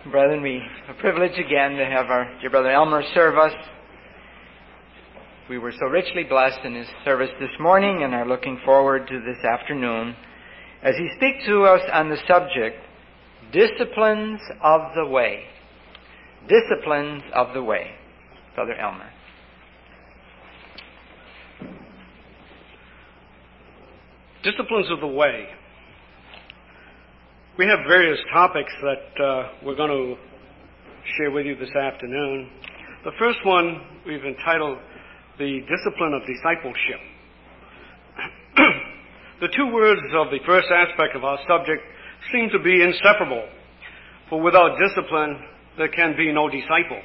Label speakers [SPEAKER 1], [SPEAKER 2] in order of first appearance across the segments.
[SPEAKER 1] Brethren, we have a privilege again to have our dear brother Elmer serve us. We were so richly blessed in his service this morning and are looking forward to this afternoon as he speaks to us on the subject, Disciplines of the Way. Disciplines of the Way. Brother Elmer.
[SPEAKER 2] Disciplines of the Way. We have various topics that we're going to share with you this afternoon. The first one we've entitled The Discipline of Discipleship. The two words of the first aspect of our subject seem to be inseparable, for without discipline there can be no disciple.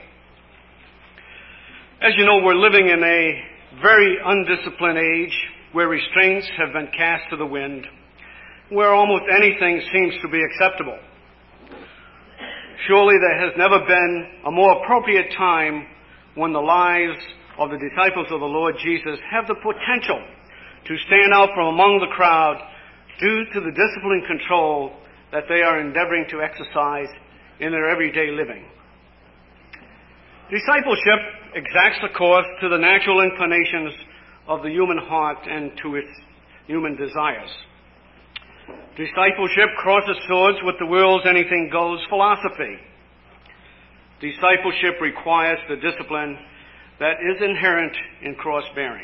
[SPEAKER 2] As you know, we're living in a very undisciplined age where restraints have been cast to the wind, where almost anything seems to be acceptable. Surely there has never been a more appropriate time when the lives of the disciples of the Lord Jesus have the potential to stand out from among the crowd due to the discipline and control that they are endeavoring to exercise in their everyday living. Discipleship exacts the course to the natural inclinations of the human heart and to its human desires. Discipleship crosses swords with the world's anything-goes philosophy. Discipleship requires the discipline that is inherent in cross-bearing.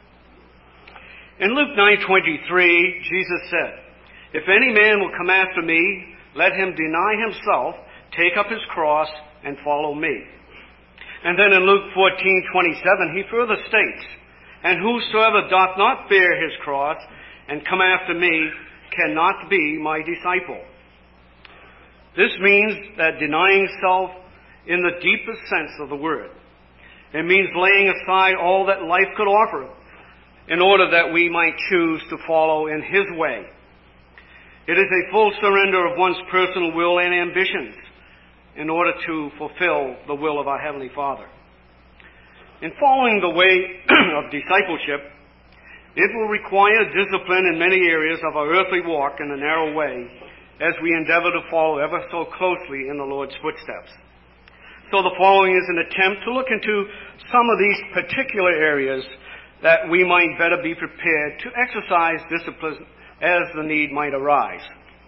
[SPEAKER 2] In Luke 9:23, Jesus said, "If any man will come after me, let him deny himself, take up his cross, and follow me." And then in Luke 14:27, he further states, "And whosoever doth not bear his cross and come after me cannot be my disciple." This means that denying self in the deepest sense of the word. It means laying aside all that life could offer in order that we might choose to follow in His way. It is a full surrender of one's personal will and ambitions in order to fulfill the will of our Heavenly Father. In following the way of discipleship, it will require discipline in many areas of our earthly walk in a narrow way as we endeavor to follow ever so closely in the Lord's footsteps. So the following is an attempt to look into some of these particular areas that we might better be prepared to exercise discipline as the need might arise.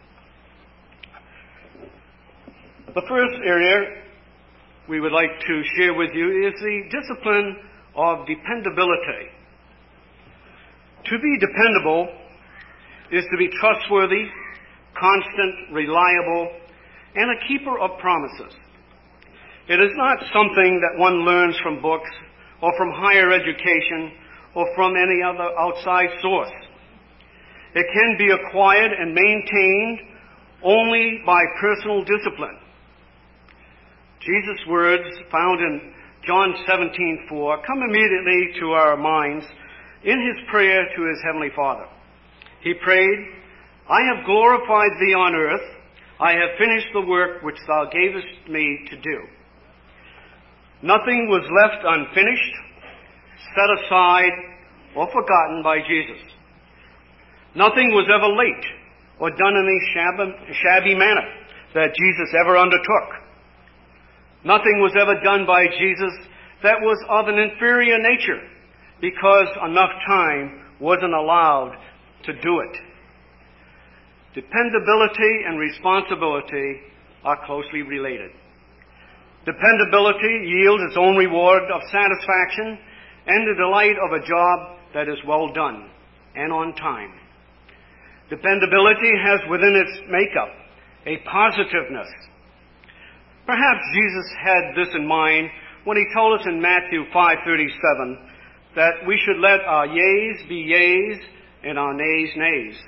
[SPEAKER 2] The first area we would like to share with you is the discipline of dependability. To be dependable is to be trustworthy, constant, reliable, and a keeper of promises. It is not something that one learns from books or from higher education or from any other outside source. It can be acquired and maintained only by personal discipline. Jesus' words found in John 17:4 come immediately to our minds in his prayer to his heavenly Father. He prayed, "I have glorified thee on earth. I have finished the work which thou gavest me to do." Nothing was left unfinished, set aside, or forgotten by Jesus. Nothing was ever late or done in a shabby manner that Jesus ever undertook. Nothing was ever done by Jesus that was of an inferior nature because enough time wasn't allowed to do it. Dependability and responsibility are closely related. Dependability yields its own reward of satisfaction and the delight of a job that is well done and on time. Dependability has within its makeup a positiveness. Perhaps Jesus had this in mind when he told us in Matthew 5:37 that we should let our yeas be yeas and our nays nays.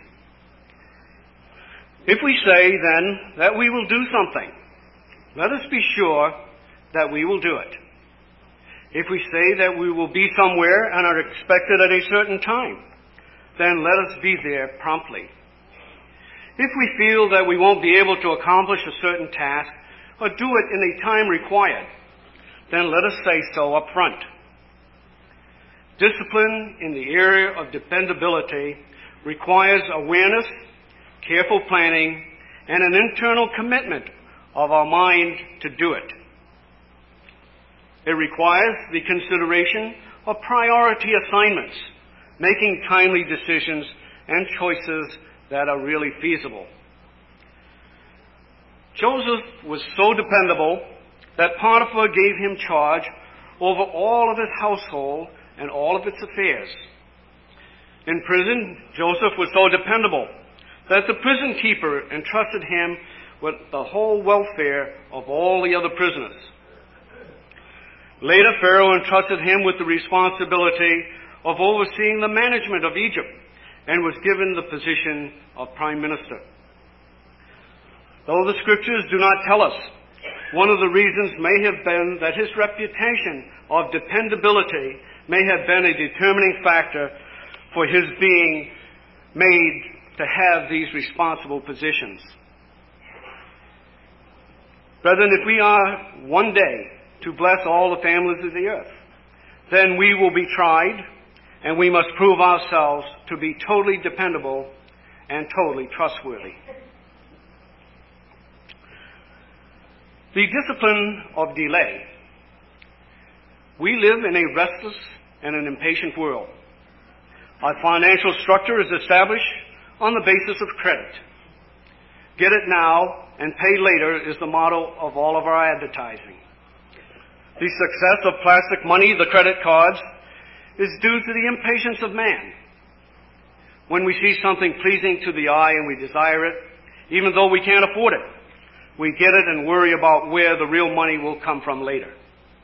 [SPEAKER 2] If we say then that we will do something, let us be sure that we will do it. If we say that we will be somewhere and are expected at a certain time, then let us be there promptly. If we feel that we won't be able to accomplish a certain task or do it in a time required, then let us say so up front. Discipline in the area of dependability requires awareness, careful planning, and an internal commitment of our mind to do it. It requires the consideration of priority assignments, making timely decisions and choices that are really feasible. Joseph was so dependable that Potiphar gave him charge over all of his household and all of its affairs. In prison, Joseph was so dependable that the prison keeper entrusted him with the whole welfare of all the other prisoners. Later, Pharaoh entrusted him with the responsibility of overseeing the management of Egypt and was given the position of prime minister. Though the scriptures do not tell us, one of the reasons may have been that his reputation of dependability may have been a determining factor for his being made to have these responsible positions. Brethren, if we are one day to bless all the families of the earth, then we will be tried, and we must prove ourselves to be totally dependable and totally trustworthy. The discipline of delay. We live in a restless and an impatient world. Our financial structure is established on the basis of credit. Get it now and pay later is the motto of all of our advertising. The success of plastic money, the credit cards, is due to the impatience of man. When we see something pleasing to the eye and we desire it, even though we can't afford it, we get it and worry about where the real money will come from later.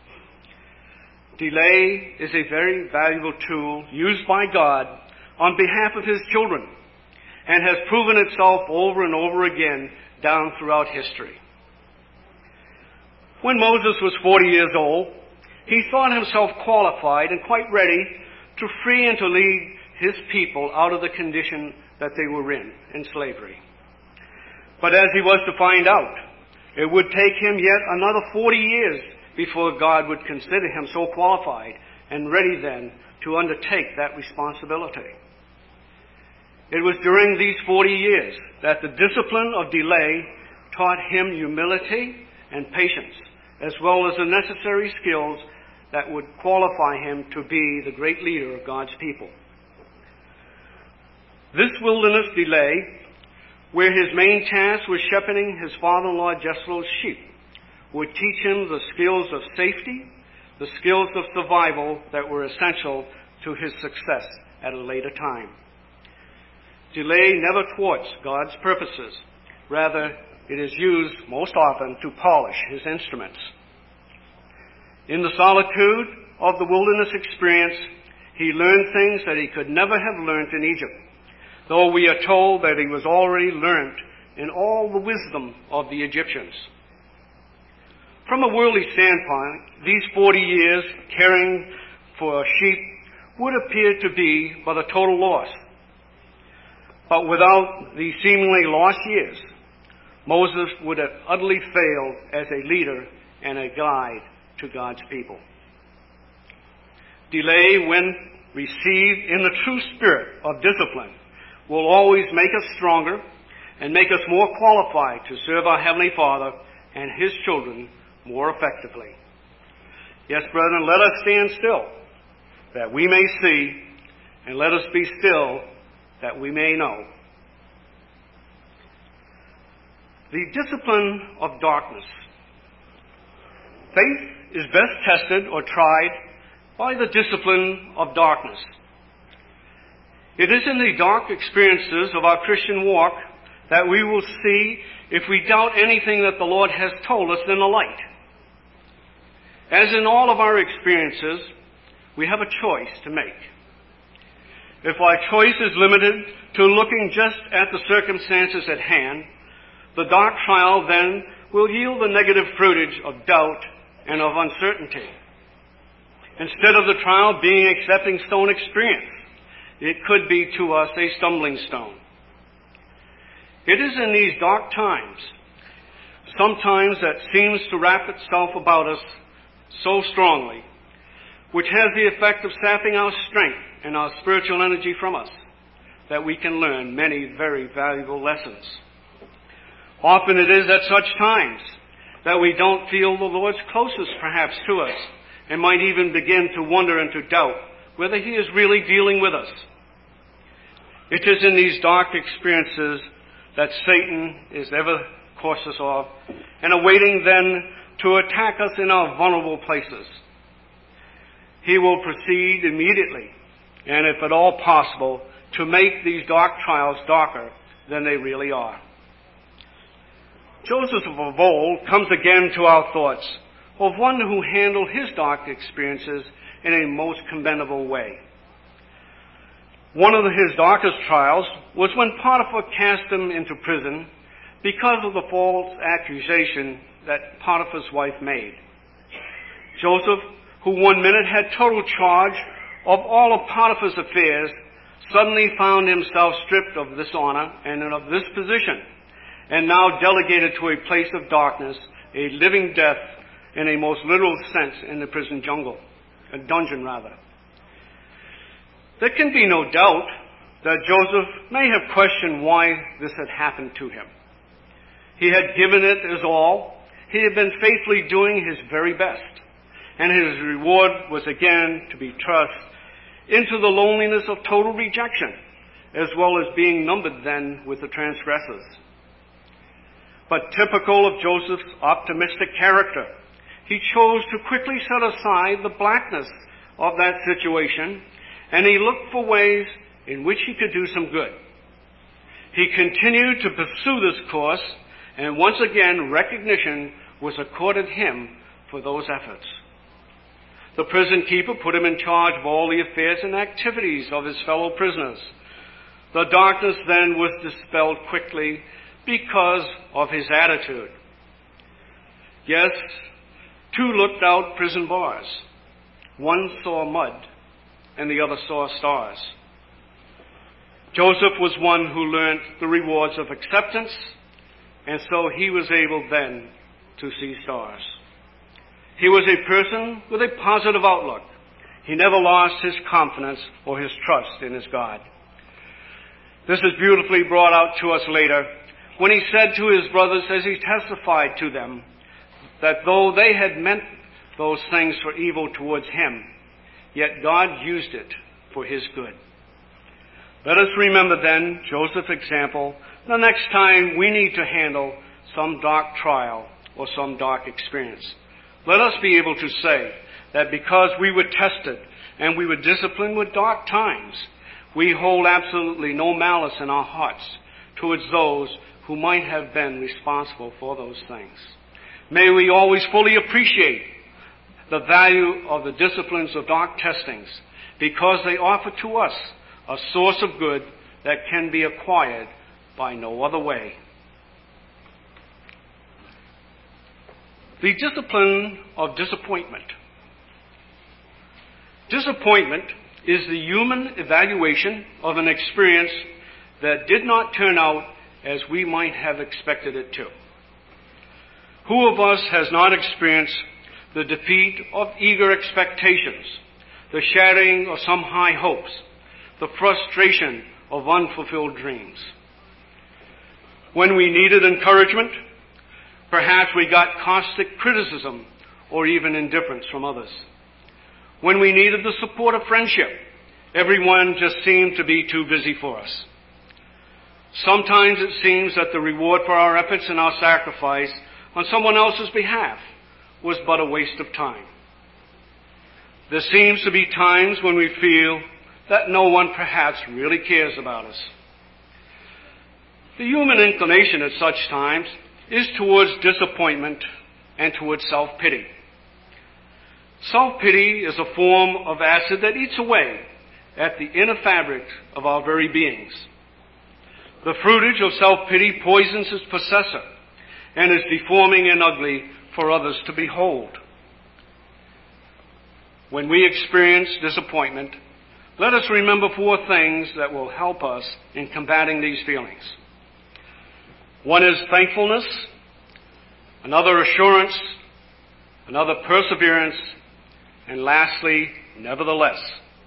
[SPEAKER 2] Delay is a very valuable tool used by God on behalf of His children and has proven itself over and over again down throughout history. When Moses was 40 years old, he thought himself qualified and quite ready to free and to lead his people out of the condition that they were in slavery. But as he was to find out, it would take him yet another 40 years before God would consider him so qualified and ready then to undertake that responsibility. It was during these 40 years that the discipline of delay taught him humility and patience, as well as the necessary skills that would qualify him to be the great leader of God's people. This wilderness delay, where his main task was shepherding his father-in-law Jethro's sheep, would teach him the skills of safety, the skills of survival that were essential to his success at a later time. Delay never thwarts God's purposes. Rather, it is used most often to polish his instruments. In the solitude of the wilderness experience, he learned things that he could never have learned in Egypt, though we are told that he was already learned in all the wisdom of the Egyptians. From a worldly standpoint, these 40 years caring for sheep would appear to be but a total loss. But without these seemingly lost years, Moses would have utterly failed as a leader and a guide to God's people. Delay, when received in the true spirit of discipline, will always make us stronger and make us more qualified to serve our Heavenly Father and His children more effectively. Yes, brethren, let us stand still, that we may see, and let us be still, that we may know. The discipline of darkness. Faith is best tested or tried by the discipline of darkness. It is in the dark experiences of our Christian walk that we will see if we doubt anything that the Lord has told us in the light. As in all of our experiences, we have a choice to make. If our choice is limited to looking just at the circumstances at hand, the dark trial then will yield the negative fruitage of doubt and of uncertainty. Instead of the trial being a stepping stone experience, it could be to us a stumbling stone. It is in these dark times, sometimes that seems to wrap itself about us so strongly, which has the effect of sapping our strength and our spiritual energy from us, that we can learn many very valuable lessons. Often it is at such times that we don't feel the Lord's closest perhaps to us, and might even begin to wonder and to doubt whether He is really dealing with us. It is in these dark experiences that Satan is ever cautious of, and awaiting then to attack us in our vulnerable places. He will proceed immediately, and if at all possible, to make these dark trials darker than they really are. Joseph of old comes again to our thoughts of one who handled his dark experiences in a most commendable way. One of his darkest trials was when Potiphar cast him into prison because of the false accusation that Potiphar's wife made. Joseph, who one minute had total charge of all of Potiphar's affairs, suddenly found himself stripped of this honor and of this position, and now delegated to a place of darkness, a living death in a most literal sense in the prison dungeon. There can be no doubt that Joseph may have questioned why this had happened to him. He had given it his all. He had been faithfully doing his very best. And his reward was again to be thrust into the loneliness of total rejection, as well as being numbered then with the transgressors. But typical of Joseph's optimistic character, he chose to quickly set aside the blackness of that situation, and he looked for ways in which he could do some good. He continued to pursue this course, and once again recognition was accorded him for those efforts. The prison keeper put him in charge of all the affairs and activities of his fellow prisoners. The darkness then was dispelled quickly because of his attitude. Yes, two looked out prison bars. One saw mud, and the other saw stars. Joseph was one who learned the rewards of acceptance, and so he was able then to see stars. He was a person with a positive outlook. He never lost his confidence or his trust in his God. This is beautifully brought out to us later when he said to his brothers as he testified to them that though they had meant those things for evil towards him, yet God used it for his good. Let us remember then Joseph's example the next time we need to handle some dark trial or some dark experience. Let us be able to say that because we were tested and we were disciplined with dark times, we hold absolutely no malice in our hearts towards those who might have been responsible for those things. May we always fully appreciate the value of the disciplines of dark testings, because they offer to us a source of good that can be acquired by no other way. The discipline of disappointment. Disappointment is the human evaluation of an experience that did not turn out as we might have expected it to. Who of us has not experienced the defeat of eager expectations, the shattering of some high hopes, the frustration of unfulfilled dreams? When we needed encouragement, perhaps we got caustic criticism or even indifference from others. When we needed the support of friendship, everyone just seemed to be too busy for us. Sometimes it seems that the reward for our efforts and our sacrifice on someone else's behalf was but a waste of time. There seems to be times when we feel that no one perhaps really cares about us. The human inclination at such times is towards disappointment and towards self-pity. Self-pity is a form of acid that eats away at the inner fabric of our very beings. The fruitage of self-pity poisons its possessor and is deforming and ugly for others to behold. When we experience disappointment, let us remember 4 things that will help us in combating these feelings. One is thankfulness, another assurance, another perseverance, and lastly, nevertheless.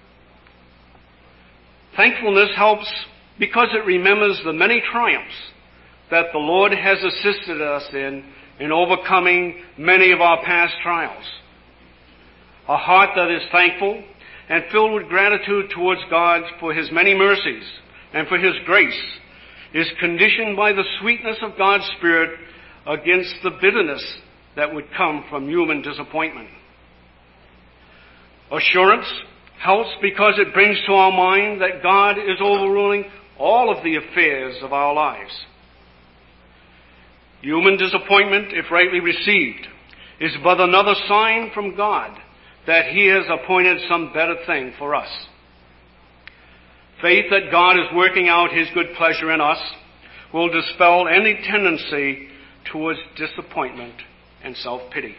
[SPEAKER 2] Thankfulness helps because it remembers the many triumphs that the Lord has assisted us in in overcoming many of our past trials. A heart that is thankful and filled with gratitude towards God for His many mercies and for His grace is conditioned by the sweetness of God's Spirit against the bitterness that would come from human disappointment. Assurance helps because it brings to our mind that God is overruling all of the affairs of our lives. Human disappointment, if rightly received, is but another sign from God that He has appointed some better thing for us. Faith that God is working out His good pleasure in us will dispel any tendency towards disappointment and self-pity.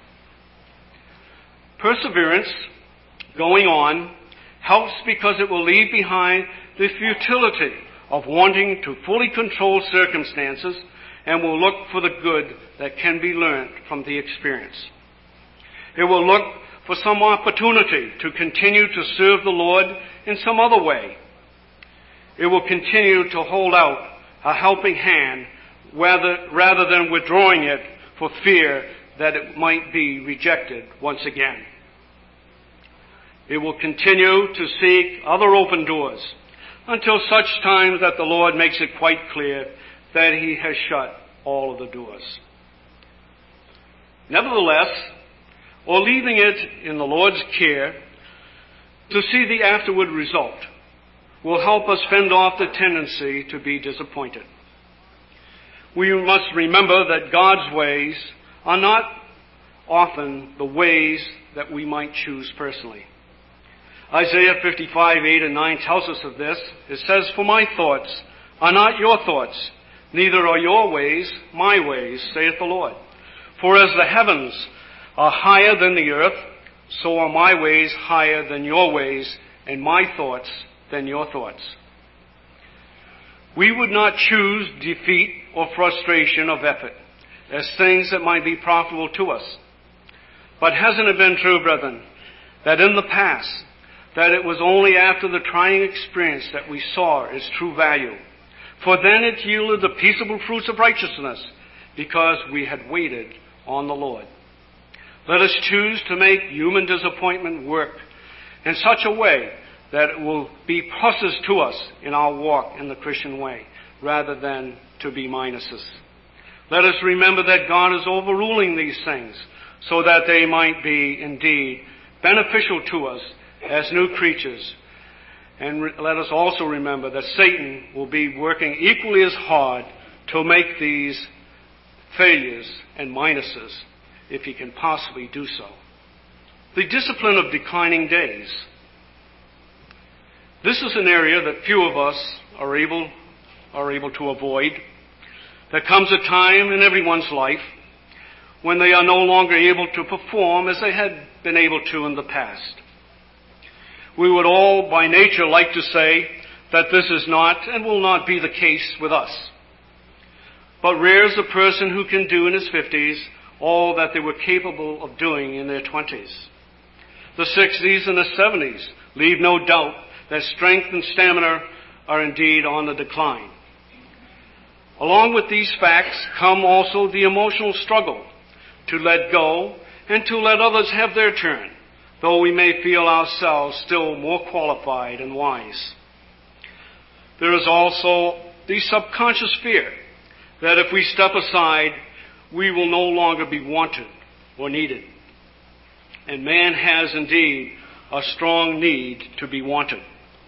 [SPEAKER 2] Perseverance, going on, helps because it will leave behind the futility of wanting to fully control circumstances and will look for the good that can be learned from the experience. It will look for some opportunity to continue to serve the Lord in some other way. It will continue to hold out a helping hand rather than withdrawing it for fear that it might be rejected once again. It will continue to seek other open doors until such time that the Lord makes it quite clear that He has shut all of the doors. Nevertheless, or leaving it in the Lord's care to see the afterward result will help us fend off the tendency to be disappointed. We must remember that God's ways are not often the ways that we might choose personally. Isaiah 55, 8 and 9 tells us of this. It says, "For my thoughts are not your thoughts, neither are your ways my ways, saith the Lord. For as the heavens are higher than the earth, so are my ways higher than your ways, and my thoughts than your thoughts." We would not choose defeat or frustration of effort as things that might be profitable to us. But hasn't it been true, brethren, that in the past, that it was only after the trying experience that we saw its true value? For then it yielded the peaceable fruits of righteousness, because we had waited on the Lord. Let us choose to make human disappointment work in such a way that it will be pluses to us in our walk in the Christian way, rather than to be minuses. Let us remember that God is overruling these things so that they might be indeed beneficial to us as new creatures. And let us also remember that Satan will be working equally as hard to make these failures and minuses, if he can possibly do so. The discipline of declining days. This is an area that few of us are able to avoid. There comes a time in everyone's life when they are no longer able to perform as they had been able to in the past. We would all by nature like to say that this is not and will not be the case with us. But rare is the person who can do in his 50s all that they were capable of doing in their 20s. The 60s and the 70s leave no doubt that strength and stamina are indeed on the decline. Along with these facts come also the emotional struggle to let go and to let others have their turn, though we may feel ourselves still more qualified and wise. There is also the subconscious fear that if we step aside, we will no longer be wanted or needed. And man has indeed a strong need to be wanted.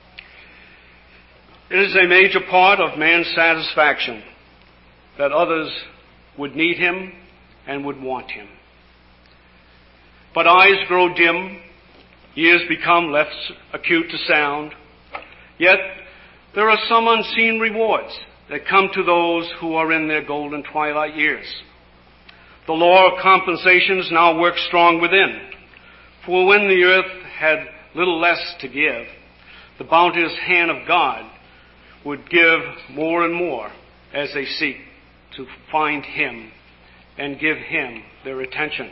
[SPEAKER 2] It is a major part of man's satisfaction that others would need him and would want him. But eyes grow dim, ears become less acute to sound, yet there are some unseen rewards that come to those who are in their golden twilight years. The law of compensations now works strong within, for when the earth had little less to give, the bounteous hand of God would give more and more as they seek to find him and give him their attention.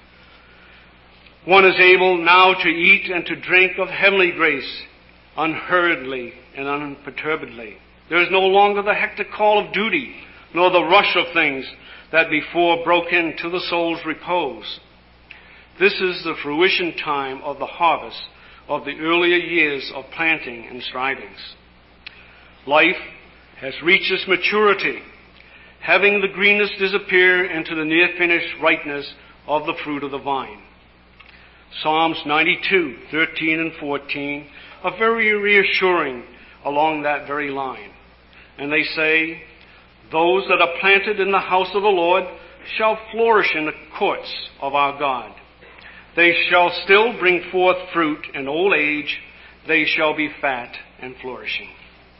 [SPEAKER 2] One is able now to eat and to drink of heavenly grace unhurriedly and unperturbedly. There is no longer the hectic call of duty, nor the rush of things that before broke into the soul's repose. This is the fruition time of the harvest of the earlier years of planting and strivings. Life has reached its maturity, having the greenness disappear into the near-finished ripeness of the fruit of the vine. Psalms 92, 13 and 14 are very reassuring along that very line. And they say, "Those that are planted in the house of the Lord shall flourish in the courts of our God. They shall still bring forth fruit in old age. They shall be fat and flourishing."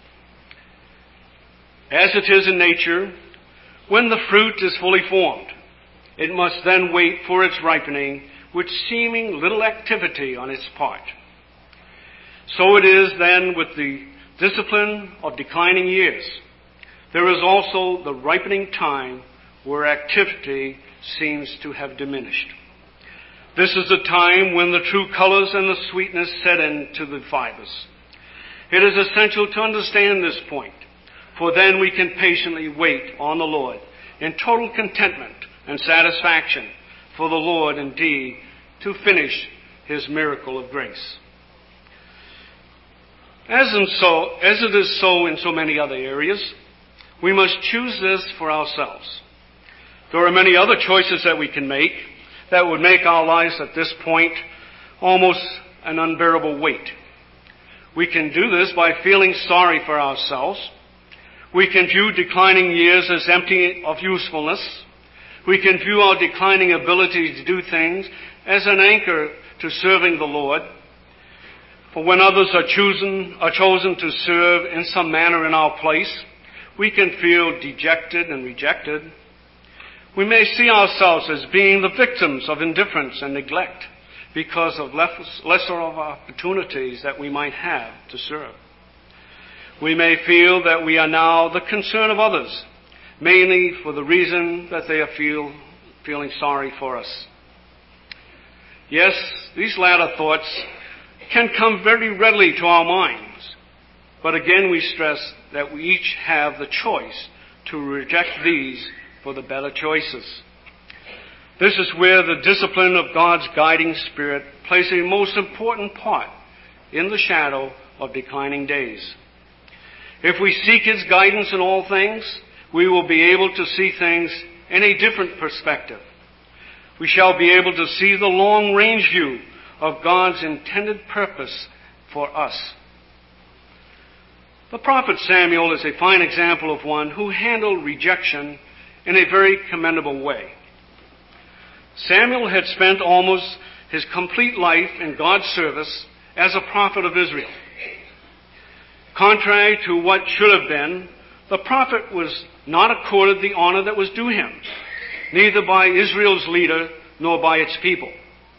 [SPEAKER 2] As it is in nature, when the fruit is fully formed, it must then wait for its ripening with seeming little activity on its part. So it is then with the discipline of declining years. There is also the ripening time where activity seems to have diminished. This is the time when the true colors and the sweetness set into the fibers. It is essential to understand this point, for then we can patiently wait on the Lord in total contentment and satisfaction for the Lord indeed to finish his miracle of grace. As it is so in so many other areas, we must choose this for ourselves. There are many other choices that we can make that would make our lives at this point almost an unbearable weight. We can do this by feeling sorry for ourselves. We can view declining years as empty of usefulness. We can view our declining ability to do things as an anchor to serving the Lord. For when others are chosen to serve in some manner in our place, we can feel dejected and rejected. We may see ourselves as being the victims of indifference and neglect because of lesser of opportunities that we might have to serve. We may feel that we are now the concern of others, mainly for the reason that they are feeling sorry for us. Yes, these latter thoughts can come very readily to our minds, but again we stress that we each have the choice to reject these for the better choices. This is where the discipline of God's guiding Spirit plays a most important part in the shadow of declining days. If we seek his guidance in all things, we will be able to see things in a different perspective. We shall be able to see the long-range view of God's intended purpose for us. The prophet Samuel is a fine example of one who handled rejection in a very commendable way. Samuel had spent almost his complete life in God's service as a prophet of Israel. Contrary to what should have been, the prophet was not accorded the honor that was due him, neither by Israel's leader nor by its people.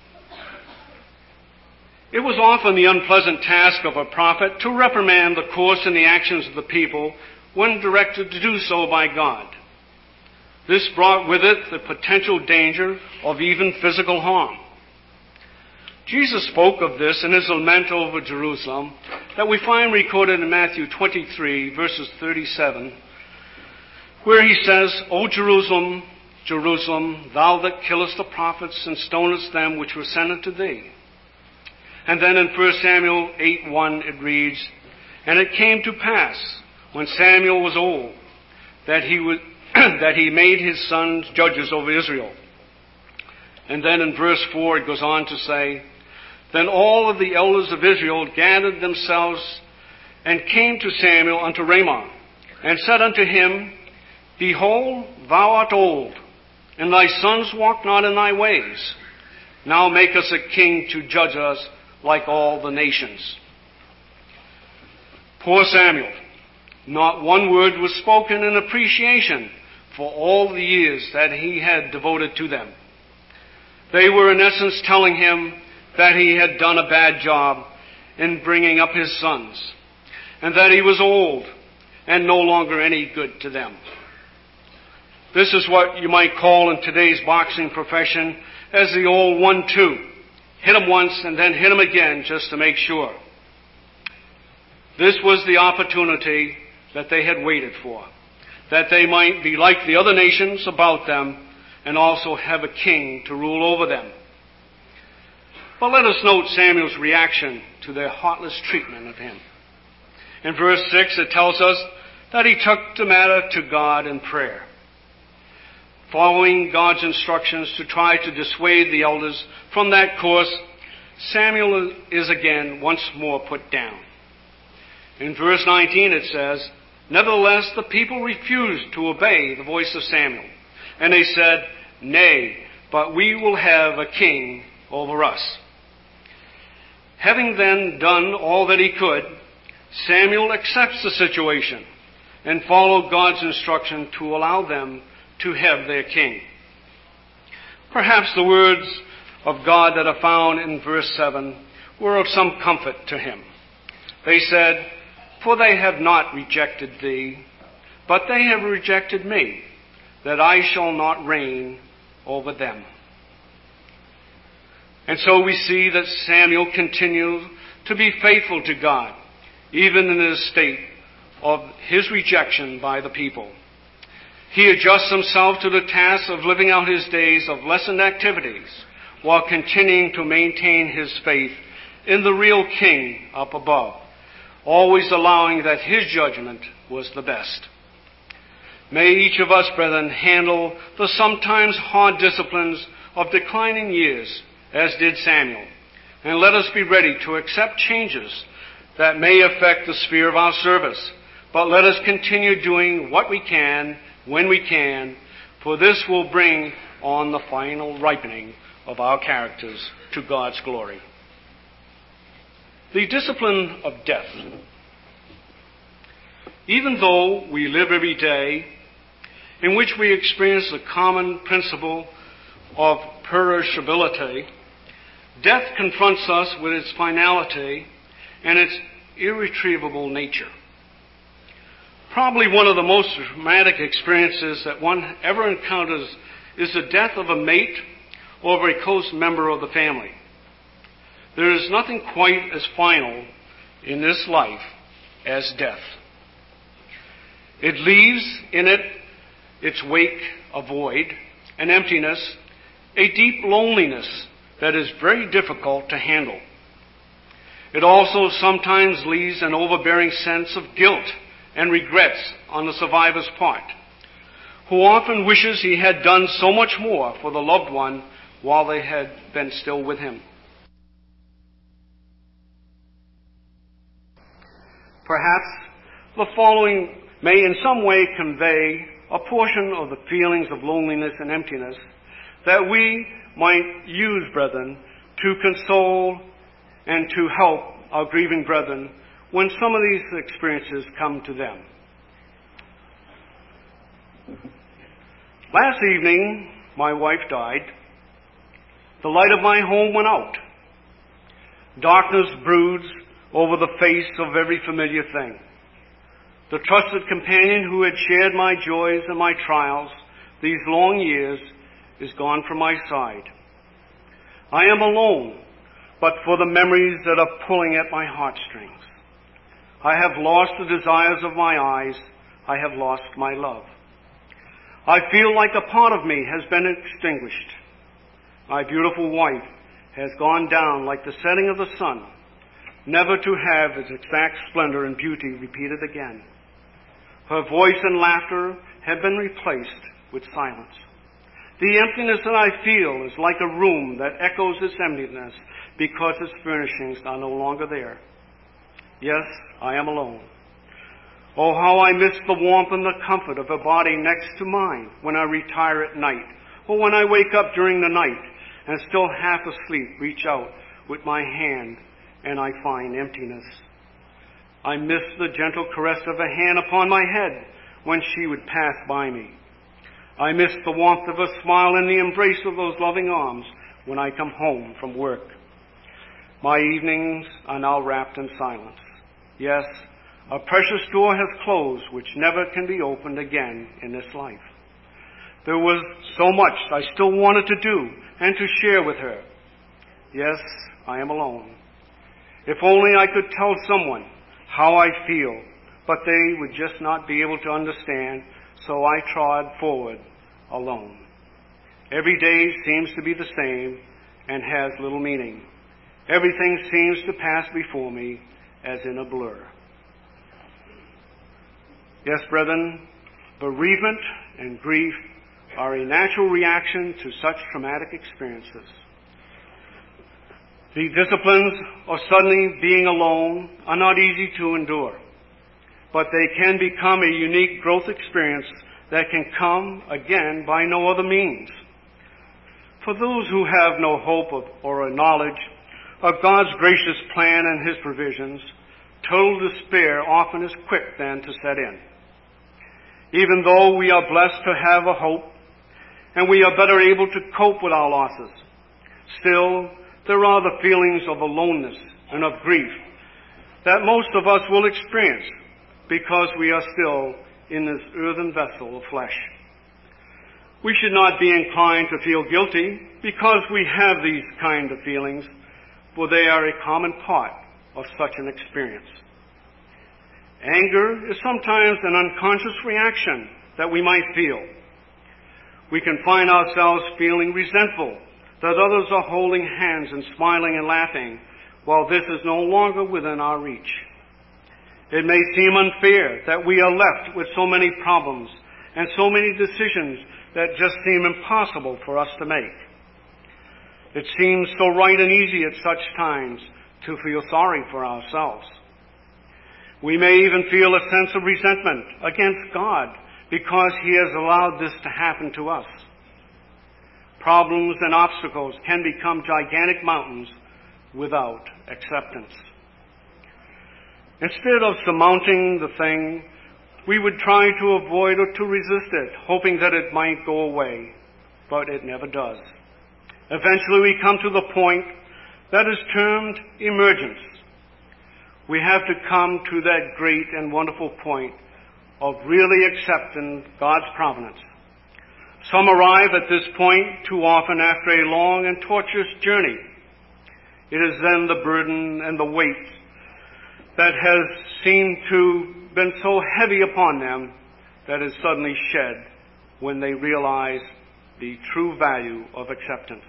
[SPEAKER 2] It was often the unpleasant task of a prophet to reprimand the course and the actions of the people when directed to do so by God. This brought with it the potential danger of even physical harm. Jesus spoke of this in his lament over Jerusalem that we find recorded in Matthew 23, verses 37, where he says, "O Jerusalem, Jerusalem, thou that killest the prophets and stonest them which were sent unto thee." And then in 1 Samuel 8:1 it reads, "And it came to pass, when Samuel was old, that he made his sons judges over Israel." And then in verse 4 it goes on to say, "Then all of the elders of Israel gathered themselves and came to Samuel unto Ramah, and said unto him, Behold, thou art old, and thy sons walk not in thy ways. Now make us a king to judge us like all the nations." Poor Samuel. Not one word was spoken in appreciation for all the years that he had devoted to them. They were in essence telling him that he had done a bad job in bringing up his sons, and that he was old and no longer any good to them. This is what you might call in today's boxing profession as the old 1-2. Hit him once and then hit him again just to make sure. This was the opportunity that they had waited for. that they might be like the other nations about them and also have a king to rule over them. But let us note Samuel's reaction to their heartless treatment of him. In verse 6, it tells us that he took the matter to God in prayer. Following God's instructions to try to dissuade the elders from that course, Samuel is again once more put down. In verse 19 it says, "Nevertheless the people refused to obey the voice of Samuel, and they said, 'Nay, but we will have a king over us.' Having then done all that he could, Samuel accepts the situation and followed God's instruction to allow them to have their king. Perhaps the words of God that are found in verse 7 were of some comfort to him. They said, 'For they have not rejected thee, but they have rejected me, that I shall not reign over them.'" And so we see that Samuel continues to be faithful to God, even in his state of his rejection by the people. He adjusts himself to the task of living out his days of lessened activities while continuing to maintain his faith in the real king up above, always allowing that his judgment was the best. May each of us, brethren, handle the sometimes hard disciplines of declining years, as did Samuel, and let us be ready to accept changes that may affect the sphere of our service, but let us continue doing what we can, when we can, for this will bring on the final ripening of our characters to God's glory. The discipline of death. Even though we live every day in which we experience the common principle of perishability, death confronts us with its finality and its irretrievable nature. Probably one of the most traumatic experiences that one ever encounters is the death of a mate or of a close member of the family. There is nothing quite as final in this life as death. It leaves in its wake a void, an emptiness, a deep loneliness that is very difficult to handle. It also sometimes leaves an overbearing sense of guilt and regrets on the survivor's part, who often wishes he had done so much more for the loved one while they had been still with him. Perhaps the following may in some way convey a portion of the feelings of loneliness and emptiness that we might use, brethren, to console and to help our grieving brethren when some of these experiences come to them. Last evening, my wife died. The light of my home went out. Darkness broods over the face of every familiar thing. The trusted companion who had shared my joys and my trials these long years is gone from my side. I am alone, but for the memories that are pulling at my heartstrings. I have lost the desires of my eyes. I have lost my love. I feel like a part of me has been extinguished. My beautiful wife has gone down like the setting of the sun, never to have its exact splendor and beauty repeated again. Her voice and laughter have been replaced with silence. The emptiness that I feel is like a room that echoes its emptiness because its furnishings are no longer there. Yes, I am alone. Oh, how I miss the warmth and the comfort of a body next to mine when I retire at night, or when I wake up during the night and still half asleep reach out with my hand and I find emptiness. I miss the gentle caress of a hand upon my head when she would pass by me. I miss the warmth of a smile and the embrace of those loving arms when I come home from work. My evenings are now wrapped in silence. Yes, a precious door has closed which never can be opened again in this life. There was so much I still wanted to do and to share with her. Yes, I am alone. If only I could tell someone how I feel, but they would just not be able to understand, so I trod forward alone. Every day seems to be the same and has little meaning. Everything seems to pass before me as in a blur. Yes, brethren, bereavement and grief are a natural reaction to such traumatic experiences. The disciplines of suddenly being alone are not easy to endure, but they can become a unique growth experience that can come again by no other means. For those who have no hope or a knowledge of God's gracious plan and His provisions, total despair often is quick then to set in. Even though we are blessed to have a hope, and we are better able to cope with our losses, still there are the feelings of aloneness and of grief that most of us will experience because we are still in this earthen vessel of flesh. We should not be inclined to feel guilty because we have these kind of feelings, for they are a common part of such an experience. Anger is sometimes an unconscious reaction that we might feel. We can find ourselves feeling resentful that others are holding hands and smiling and laughing while this is no longer within our reach. It may seem unfair that we are left with so many problems and so many decisions that just seem impossible for us to make. It seems so right and easy at such times to feel sorry for ourselves. We may even feel a sense of resentment against God because He has allowed this to happen to us. Problems and obstacles can become gigantic mountains without acceptance. Instead of surmounting the thing, we would try to avoid or to resist it, hoping that it might go away, but it never does. Eventually we come to the point that is termed emergence. We have to come to that great and wonderful point of really accepting God's providence. Some arrive at this point too often after a long and torturous journey. It is then the burden and the weight that has seemed to been so heavy upon them that is suddenly shed when they realize the true value of acceptance.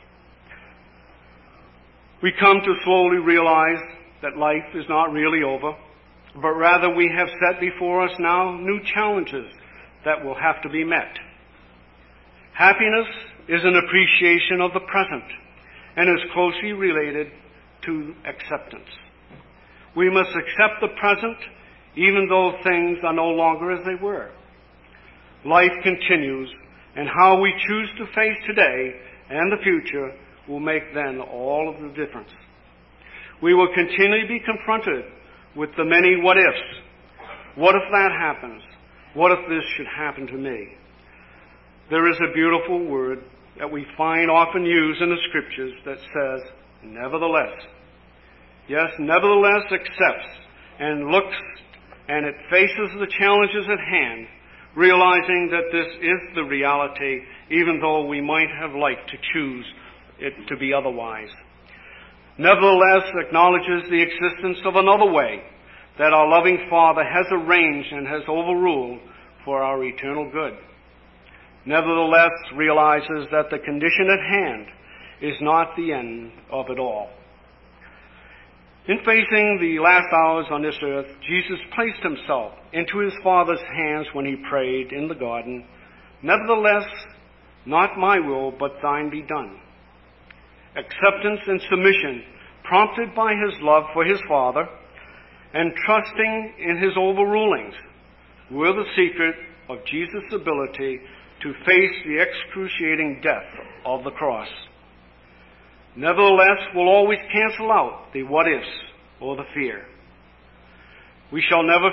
[SPEAKER 2] We come to slowly realize that life is not really over, but rather we have set before us now new challenges that will have to be met. Happiness is an appreciation of the present and is closely related to acceptance. We must accept the present even though things are no longer as they were. Life continues, and how we choose to face today and the future will make then all of the difference. We will continually be confronted with the many what-ifs. What if that happens? What if this should happen to me? There is a beautiful word that we find often used in the Scriptures that says, nevertheless. Yes, nevertheless accepts and looks and it faces the challenges at hand, realizing that this is the reality, even though we might have liked to choose it to be otherwise. Nevertheless acknowledges the existence of another way that our loving Father has arranged and has overruled for our eternal good. Nevertheless realizes that the condition at hand is not the end of it all. In facing the last hours on this earth, Jesus placed himself into his Father's hands when he prayed in the garden, nevertheless, not my will, but thine be done. Acceptance and submission, prompted by his love for his Father, and trusting in his overrulings, were the secret of Jesus' ability to face the excruciating death of the cross. Nevertheless, will always cancel out the what-ifs or the fear. We shall never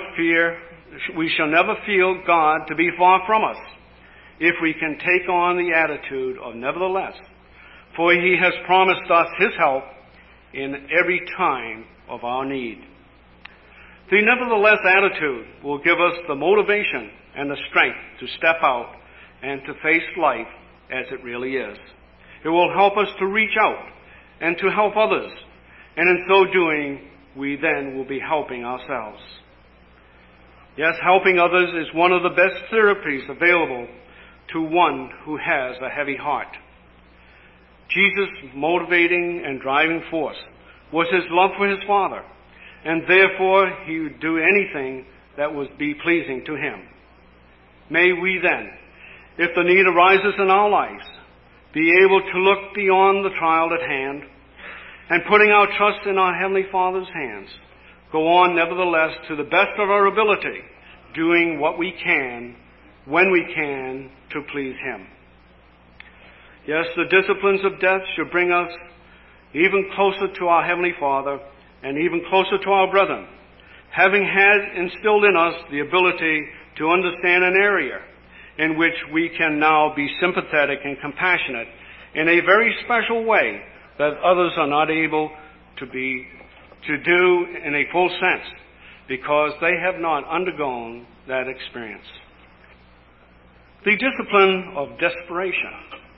[SPEAKER 2] feel God to be far from us if we can take on the attitude of nevertheless, for he has promised us his help in every time of our need. The nevertheless attitude will give us the motivation and the strength to step out and to face life as it really is. It will help us to reach out and to help others, and in so doing, we then will be helping ourselves. Yes, helping others is one of the best therapies available to one who has a heavy heart. Jesus' motivating and driving force was his love for his Father, and therefore he would do anything that would be pleasing to him. May we then, if the need arises in our lives, be able to look beyond the trial at hand, and putting our trust in our Heavenly Father's hands, go on nevertheless to the best of our ability, doing what we can, when we can, to please Him. Yes, the disciplines of death should bring us even closer to our Heavenly Father and even closer to our brethren, having had instilled in us the ability to understand an area in which we can now be sympathetic and compassionate in a very special way that others are not able to do in a full sense, because they have not undergone that experience. The discipline of desperation.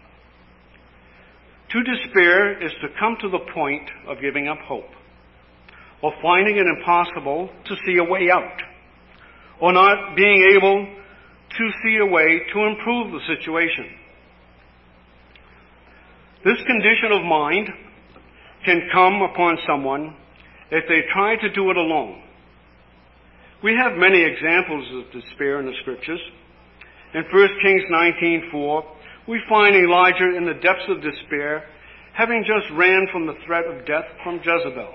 [SPEAKER 2] To despair is to come to the point of giving up hope, or finding it impossible to see a way out, or not being able to see a way to improve the situation. This condition of mind can come upon someone if they try to do it alone. We have many examples of despair in the Scriptures. In 1 Kings 19:4, we find Elijah in the depths of despair, having just ran from the threat of death from Jezebel.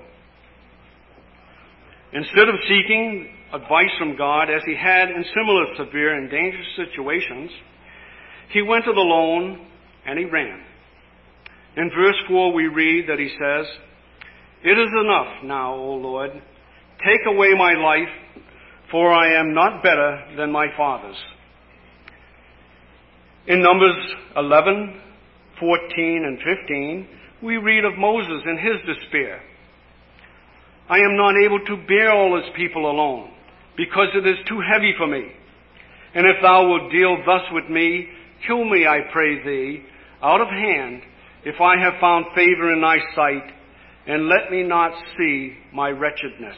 [SPEAKER 2] Instead of seeking advice from God, as he had in similar severe and dangerous situations, he went it alone and he ran. In verse 4 we read that he says, "It is enough now, O Lord, take away my life, for I am not better than my fathers." In Numbers 11, 14, and 15, we read of Moses in his despair. "I am not able to bear all this people alone, because it is too heavy for me. And if thou wilt deal thus with me, kill me, I pray thee, out of hand, if I have found favor in thy sight, and let me not see my wretchedness."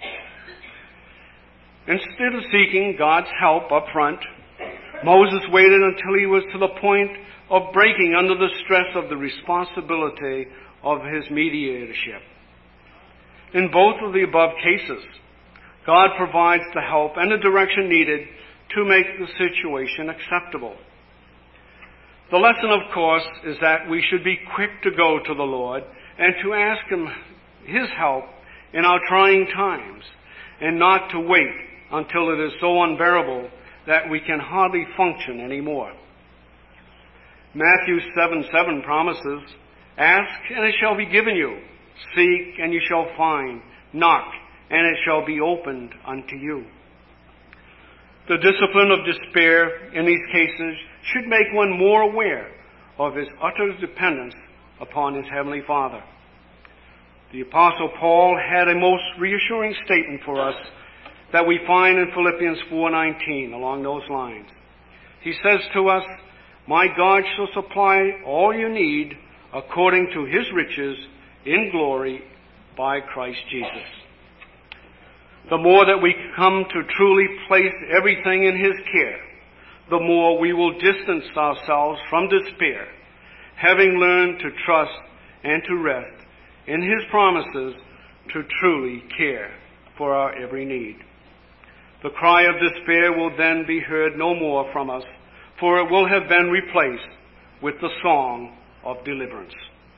[SPEAKER 2] Instead of seeking God's help up front, Moses waited until he was to the point of breaking under the stress of the responsibility of his mediatorship. In both of the above cases, God provides the help and the direction needed to make the situation acceptable. The lesson, of course, is that we should be quick to go to the Lord and to ask Him His help in our trying times, and not to wait until it is so unbearable that we can hardly function anymore. Matthew 7:7 promises, "Ask, and it shall be given you. Seek, and you shall find. Knock, and it shall be opened unto you." The discipline of despair in these cases should make one more aware of his utter dependence upon his Heavenly Father. The Apostle Paul had a most reassuring statement for us that we find in Philippians 4:19 along those lines. He says to us, "My God shall supply all you need according to His riches in glory by Christ Jesus." The more that we come to truly place everything in His care, the more we will distance ourselves from despair, having learned to trust and to rest in His promises to truly care for our every need. The cry of despair will then be heard no more from us, for it will have been replaced with the song of deliverance.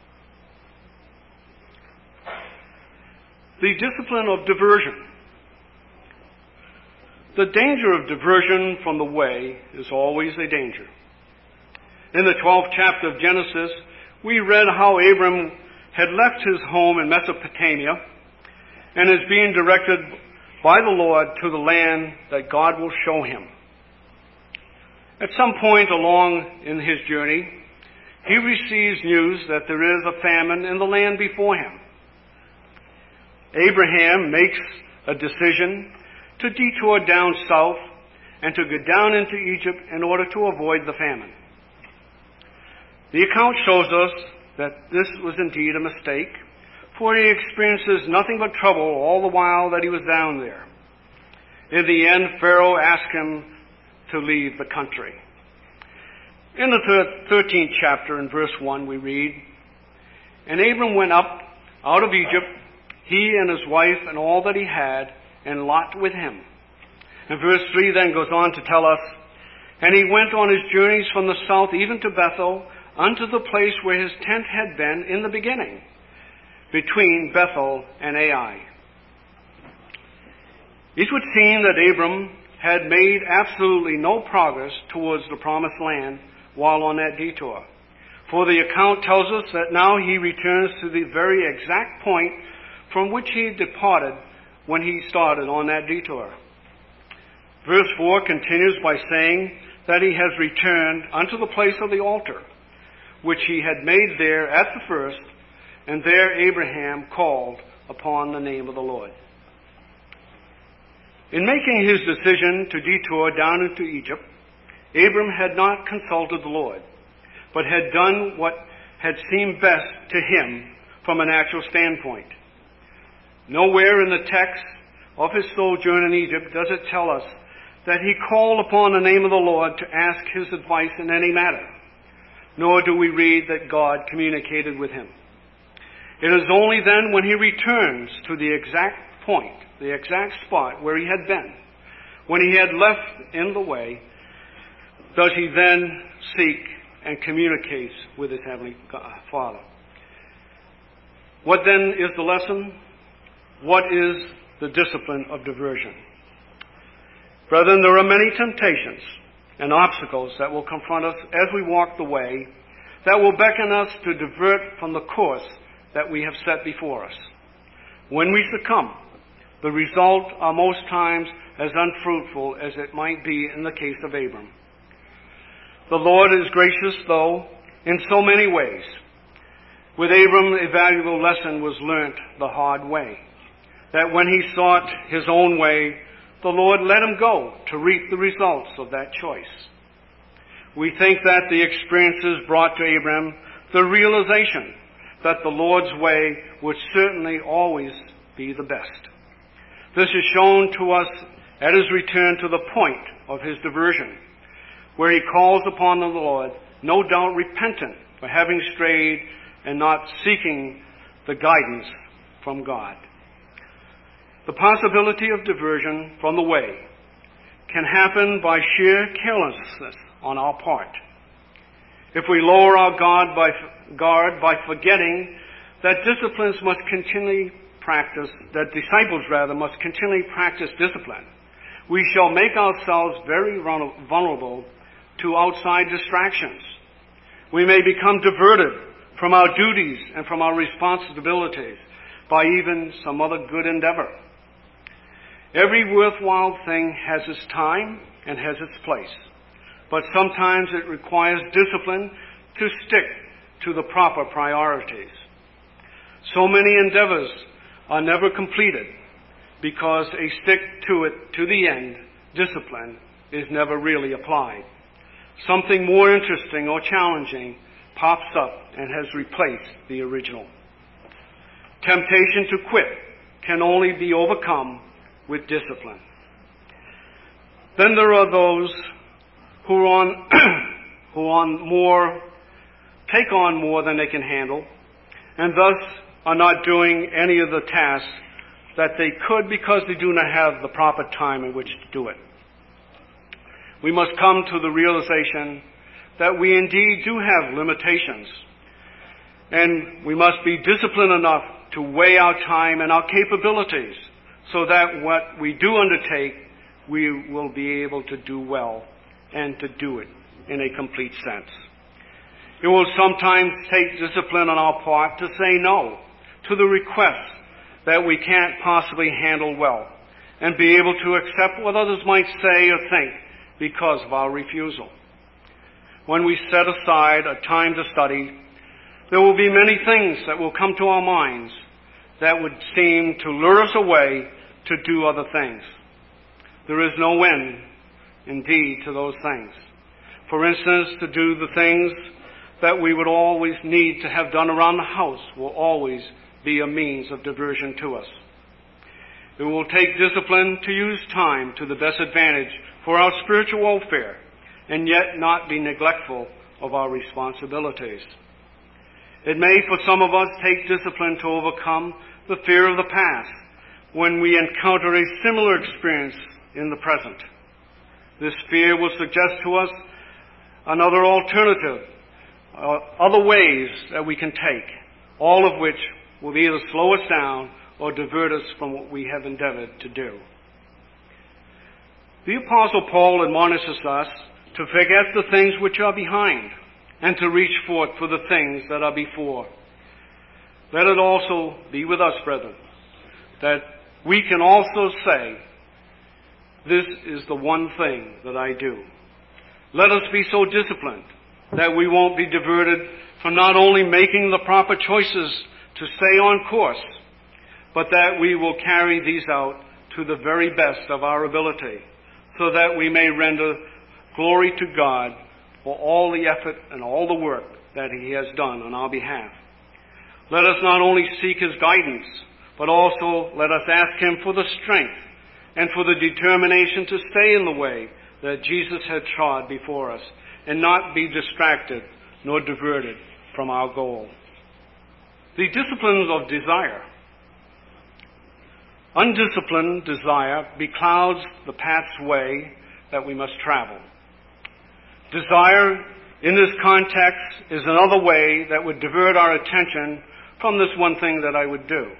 [SPEAKER 2] The discipline of diversion. The danger of diversion from the way is always a danger. In the 12th chapter of Genesis, we read how Abram had left his home in Mesopotamia and is being directed by the Lord to the land that God will show him. At some point along in his journey, he receives news that there is a famine in the land before him. Abraham makes a decision to detour down south and to go down into Egypt in order to avoid the famine. The account shows us that this was indeed a mistake, for he experiences nothing but trouble all the while that he was down there. In the end, Pharaoh asked him to leave the country. In the 13th chapter, in verse 1, we read, "And Abram went up out of Egypt, he and his wife and all that he had, and Lot with him." And verse 3 then goes on to tell us, "And he went on his journeys from the south even to Bethel, unto the place where his tent had been in the beginning, between Bethel and Ai." It would seem that Abram had made absolutely no progress towards the promised land while on that detour. For the account tells us that now he returns to the very exact point from which he departed when he started on that detour. Verse 4 continues by saying that he has returned unto the place of the altar, which he had made there at the first, and there Abraham called upon the name of the Lord. In making his decision to detour down into Egypt, Abram had not consulted the Lord, but had done what had seemed best to him from a natural standpoint. Nowhere in the text of his sojourn in Egypt does it tell us that he called upon the name of the Lord to ask his advice in any matter, nor do we read that God communicated with him. It is only then when he returns to the exact point, the exact spot where he had been, when he had left in the way, does he then seek and communicate with his Heavenly Father. What then is the lesson? What is the discipline of diversion? Brethren, there are many temptations and obstacles that will confront us as we walk the way, that will beckon us to divert from the course that we have set before us. When we succumb, the result are most times as unfruitful as it might be in the case of Abram. The Lord is gracious, though, in so many ways. With Abram, a valuable lesson was learnt the hard way, that when he sought his own way, the Lord let him go to reap the results of that choice. We think that the experiences brought to Abram the realization that the Lord's way would certainly always be the best. This is shown to us at his return to the point of his diversion, where he calls upon the Lord, no doubt repentant for having strayed and not seeking the guidance from God. The possibility of diversion from the way can happen by sheer carelessness on our part. If we lower our guard by forgetting that disciples must continually practice discipline, we shall make ourselves very vulnerable to outside distractions. We may become diverted from our duties and from our responsibilities by even some other good endeavor. Every worthwhile thing has its time and has its place, but sometimes it requires discipline to stick to the proper priorities. So many endeavors are never completed because a stick to it to the end discipline is never really applied. Something more interesting or challenging pops up and has replaced the original. Temptation to quit can only be overcome with discipline. Then there are those who take on more than they can handle, and thus are not doing any of the tasks that they could because they do not have the proper time in which to do it. We must come to the realization that we indeed do have limitations, and we must be disciplined enough to weigh our time and our capabilities so that what we do undertake, we will be able to do well and to do it in a complete sense. It will sometimes take discipline on our part to say no to the requests that we can't possibly handle well and be able to accept what others might say or think because of our refusal. When we set aside a time to study, there will be many things that will come to our minds that would seem to lure us away to do other things. There is no end, indeed, to those things. For instance, to do the things that we would always need to have done around the house will always be a means of diversion to us. It will take discipline to use time to the best advantage for our spiritual welfare, and yet not be neglectful of our responsibilities. It may, for some of us, take discipline to overcome the fear of the past when we encounter a similar experience in the present. This fear will suggest to us another alternative, other ways that we can take, all of which will either slow us down or divert us from what we have endeavored to do. The Apostle Paul admonishes us to forget the things which are behind and to reach forth for the things that are before. Let it also be with us, brethren, that we can also say, this is the one thing that I do. Let us be so disciplined that we won't be diverted from not only making the proper choices to stay on course, but that we will carry these out to the very best of our ability, so that we may render glory to God for all the effort and all the work that He has done on our behalf. Let us not only seek His guidance, but also let us ask Him for the strength and for the determination to stay in the way that Jesus had trod before us, and not be distracted nor diverted from our goal. The disciplines of desire. Undisciplined desire beclouds the pathway that we must travel. Desire, in this context, is another way that would divert our attention from this one thing that I would do.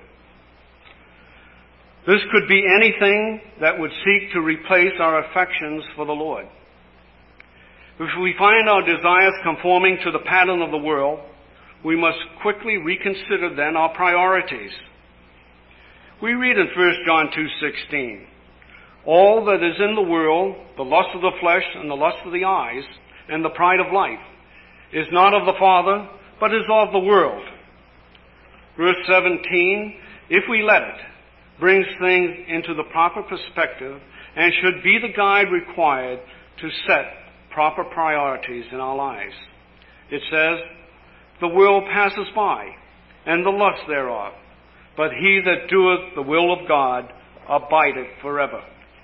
[SPEAKER 2] This could be anything that would seek to replace our affections for the Lord. If we find our desires conforming to the pattern of the world, we must quickly reconsider then our priorities. We read in 1 John 2:16, all that is in the world, the lust of the flesh and the lust of the eyes and the pride of life, is not of the Father, but is of the world. Verse 17, if we let it, brings things into the proper perspective and should be the guide required to set proper priorities in our lives. It says, the world passes by, and the lust thereof, but he that doeth the will of God abideth forever.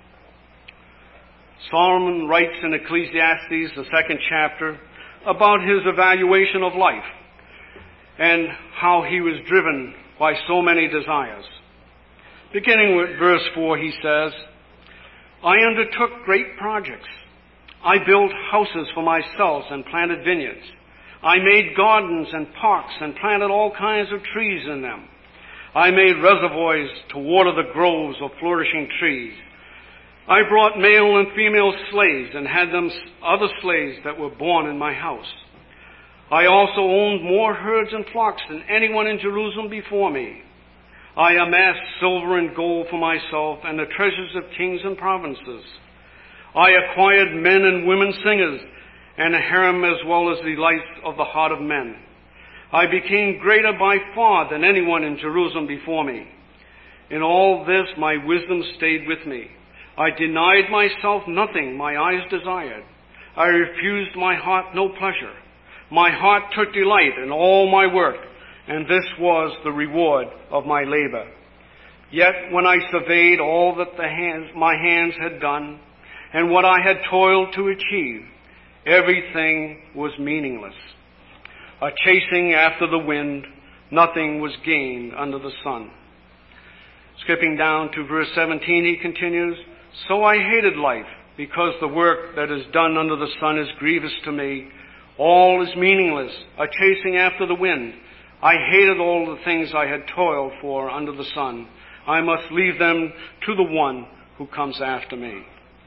[SPEAKER 2] Solomon writes in Ecclesiastes, the 2nd chapter, about his evaluation of life and how he was driven by so many desires. Beginning with verse 4, he says, I undertook great projects. I built houses for myself and planted vineyards. I made gardens and parks and planted all kinds of trees in them. I made reservoirs to water the groves of flourishing trees. I brought male and female slaves and had them other slaves that were born in my house. I also owned more herds and flocks than anyone in Jerusalem before me. I amassed silver and gold for myself and the treasures of kings and provinces. I acquired men and women singers and a harem as well as the delights of the heart of men. I became greater by far than anyone in Jerusalem before me. In all this my wisdom stayed with me. I denied myself nothing my eyes desired. I refused my heart no pleasure. My heart took delight in all my work, and this was the reward of my labor. Yet when I surveyed all that my hands had done, and what I had toiled to achieve, everything was meaningless. A chasing after the wind, nothing was gained under the sun. Skipping down to verse 17, he continues, so I hated life, because the work that is done under the sun is grievous to me. All is meaningless, a chasing after the wind. I hated all the things I had toiled for under the sun. I must leave them to the one who comes after me.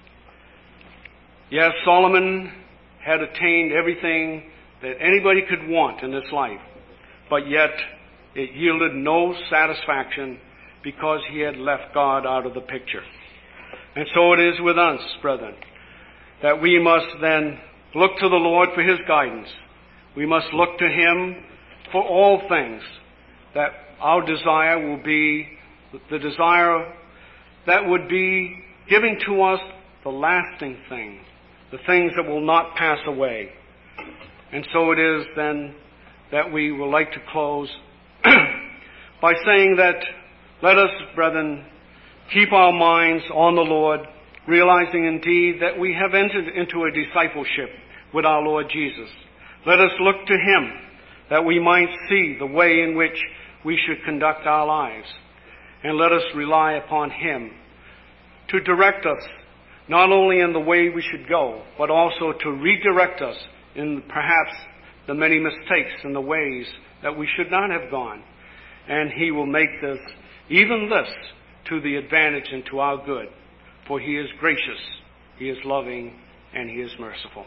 [SPEAKER 2] Yes, Solomon had attained everything that anybody could want in this life, but yet it yielded no satisfaction because he had left God out of the picture. And so it is with us, brethren, that we must then look to the Lord for His guidance. We must look to Him for all things, that our desire will be the desire that would be giving to us the lasting thing, the things that will not pass away. And so it is then that we would like to close by saying that let us, brethren, keep our minds on the Lord, realizing indeed that we have entered into a discipleship with our Lord Jesus. Let us look to him that we might see the way in which we should conduct our lives. And let us rely upon him to direct us, not only in the way we should go, but also to redirect us in perhaps the many mistakes and the ways that we should not have gone. And he will make this, even this, to the advantage and to our good. For he is gracious, he is loving, and he is merciful.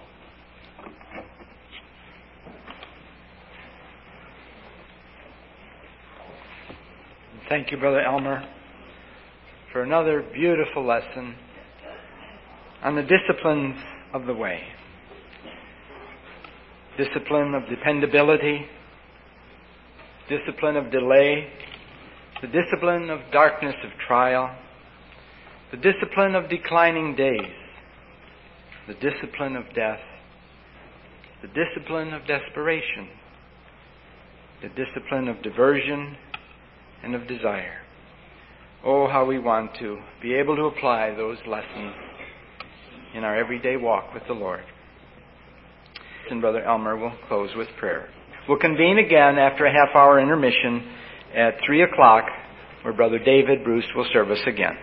[SPEAKER 1] Thank you, Brother Elmer, for another beautiful lesson on the disciplines of the way. Discipline of dependability, discipline of delay, the discipline of darkness of trial, the discipline of declining days, the discipline of death, the discipline of desperation, the discipline of diversion and of desire. Oh, how we want to be able to apply those lessons in our everyday walk with the Lord. And Brother Elmer will close with prayer. We'll convene again after a half-hour intermission at 3 o'clock, where Brother David Bruce will serve us again.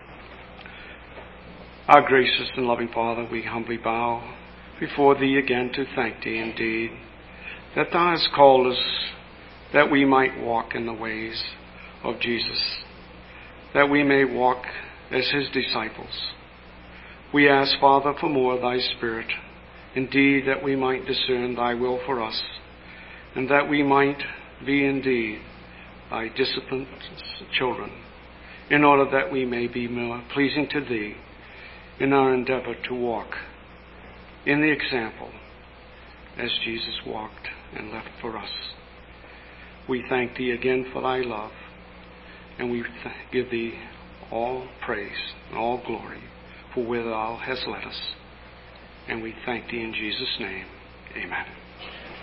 [SPEAKER 2] Our gracious and loving Father, we humbly bow before Thee again to thank Thee indeed that Thou hast called us that we might walk in the ways of Jesus, that we may walk as His disciples. We ask, Father, for more of Thy Spirit, indeed that we might discern Thy will for us, and that we might be indeed Thy disciplined children, in order that we may be more pleasing to Thee in our endeavor to walk in the example as Jesus walked and left for us. We thank Thee again for Thy love, and we give Thee all praise and all glory for where Thou hast led us. And we thank Thee in Jesus' name. Amen.